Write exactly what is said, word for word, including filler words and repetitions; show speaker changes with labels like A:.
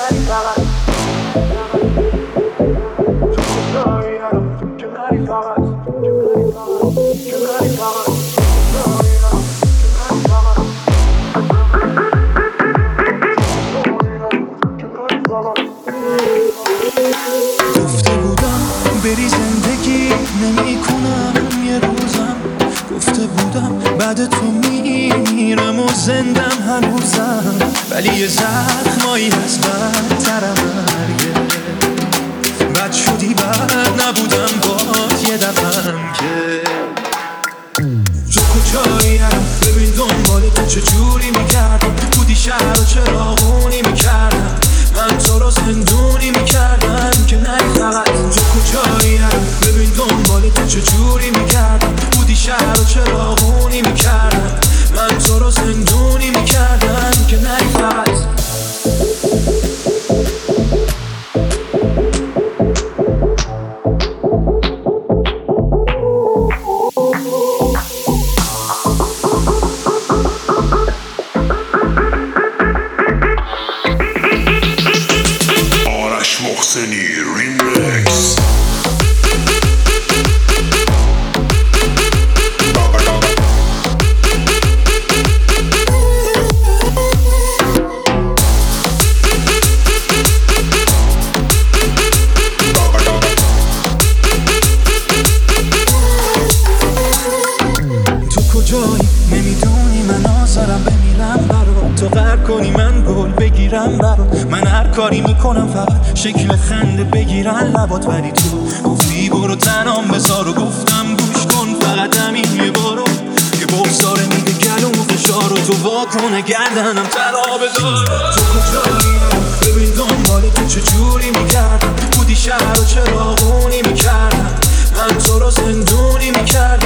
A: گفته بودم بری زندگی نمی کنم یه روزم، گفته بودم بعد تو میرم و زندم هنوزم، ولی یه زخمایی هست بدترم مرگه. بد شدی بد نبودم باد یه دفعم که تو کجایی نرم ببین دنبال تو چجوری میکردم، بودی شهر و چراغونی میکردم، من تو رو زندونی میکردم که نری فقط. تو کجایی نرم ببین دنبال تو چجوری میکردم، بودی شهر و چراغونی میکردم، من تو رو زندونی میکردم که نری فقط.
B: محسنی ریمیکس.
A: تو کجایی نمیدونی من آزارم بمیرم برات، تو غرق کنی من گل بگیرم برات، من هر کاری میکنم فقط شکل خنده بگیرن لبات، ولی تو گفتی برو تنام بذار و گفتم گوش کن فقط همین یه بارو، یه بغضاره میده گلوم فشار و تو واکنه گردنم طلا بذار. تو کجایی ببین دنبال تو چجوری میکردم، بودی شهر و چراغونی میکردم، من تو رو زندونی میکردم،